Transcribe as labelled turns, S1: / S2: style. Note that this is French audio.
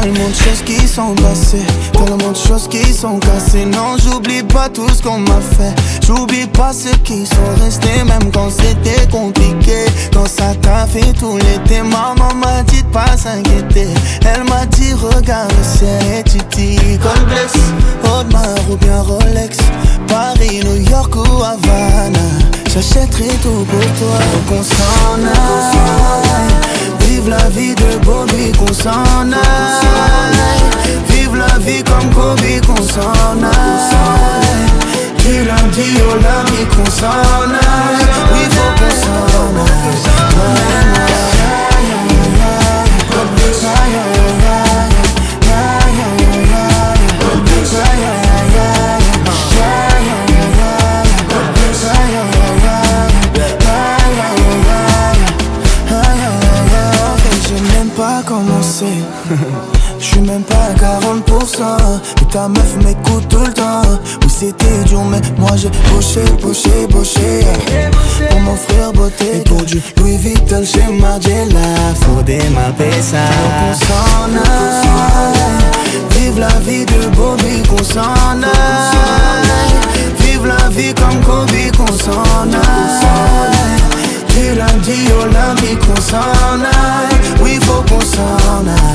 S1: Tellement de choses qui sont passées, tellement de choses qui sont cassées. Non, j'oublie pas tout ce qu'on m'a fait. J'oublie pas ceux qui sont restés, même quand c'était compliqué. Quand ça t'a fait tout l'été, maman m'a dit de pas s'inquiéter. Elle m'a dit regarde le ciel et tu dis Gold Bless, Audemars ou bien Rolex, Paris, New York ou Havana. J'achèterai tout pour toi, qu'on s'en aille. Vive la vie de Bobby, qu'on s'en aille. Vive la vie comme Kobe, qu'on s'en aille. Du lundi au lundi, qu'on s'en aille. Oui, faut qu'on s'en aille. J'suis même pas à 40%. Et ta meuf m'écoute tout le temps. Oui c'était dur mais moi j'ai bossé pour m'offrir beauté. Et pour du Louis Vuitton chez Margiela, faut démarrer ça. Qu'on s'en aille. Vive la vie de Bobby, qu'on s'en aille. Vive la vie comme Kobe, qu'on s'en aille. Du lundi au lundi, qu'on s'en aille. Oui faut qu'on s'en aille.